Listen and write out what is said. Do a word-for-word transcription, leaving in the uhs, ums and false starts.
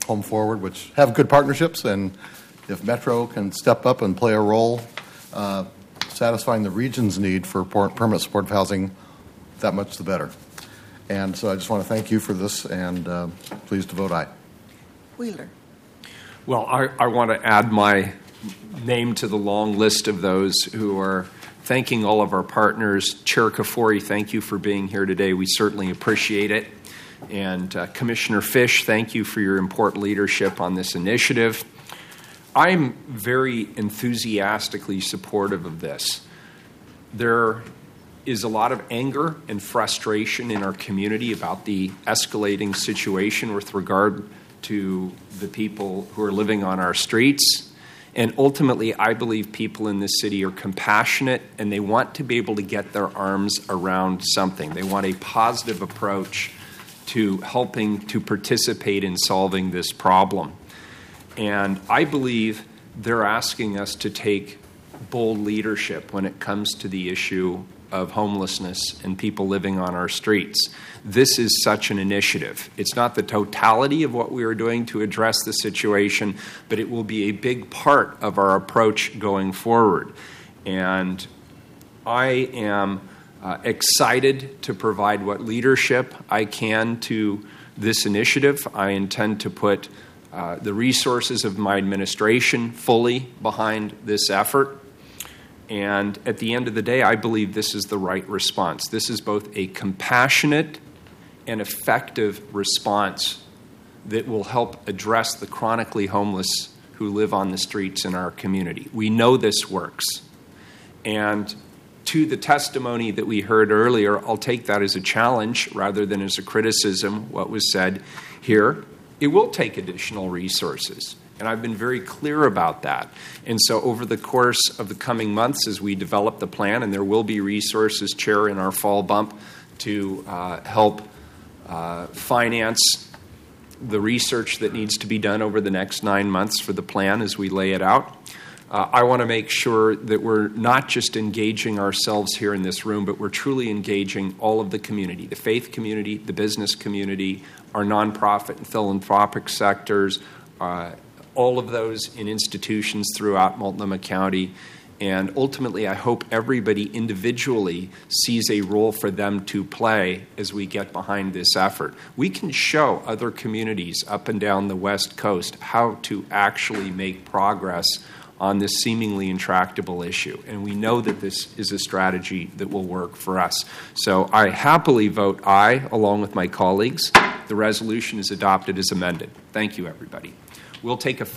Home Forward, which have good partnerships, and if Metro can step up and play a role uh, satisfying the region's need for permanent supportive housing, that much the better. And so I just want to thank you for this, and uh, pleased to vote aye. Wheeler. Well, I, I want to add my name to the long list of those who are thanking all of our partners. Chair Kafori, thank you for being here today. We certainly appreciate it. And uh, Commissioner Fish, thank you for your important leadership on this initiative. I'm very enthusiastically supportive of this. There is a lot of anger and frustration in our community about the escalating situation with regard to the people who are living on our streets. And ultimately, I believe people in this city are compassionate and they want to be able to get their arms around something. They want a positive approach to helping to participate in solving this problem. And I believe they're asking us to take bold leadership when it comes to the issue of homelessness and people living on our streets. This is such an initiative. It's not the totality of what we are doing to address the situation, but it will be a big part of our approach going forward. And I am uh, excited to provide what leadership I can to this initiative. I intend to put uh, the resources of my administration fully behind this effort. And at the end of the day, I believe this is the right response. This is both a compassionate and effective response that will help address the chronically homeless who live on the streets in our community. We know this works. And to the testimony that we heard earlier, I'll take that as a challenge rather than as a criticism, what was said here. It will take additional resources. And I've been very clear about that. And so over the course of the coming months, as we develop the plan, and there will be resources, Chair, in our fall bump to uh, help uh, finance the research that needs to be done over the next nine months for the plan as we lay it out. Uh, I want to make sure that we're not just engaging ourselves here in this room, but we're truly engaging all of the community, the faith community, the business community, our nonprofit and philanthropic sectors, uh, all of those in institutions throughout Multnomah County. And ultimately, I hope everybody individually sees a role for them to play as we get behind this effort. We can show other communities up and down the West Coast how to actually make progress on this seemingly intractable issue. And we know that this is a strategy that will work for us. So I happily vote aye along with my colleagues. The resolution is adopted as amended. Thank you, everybody. We'll take a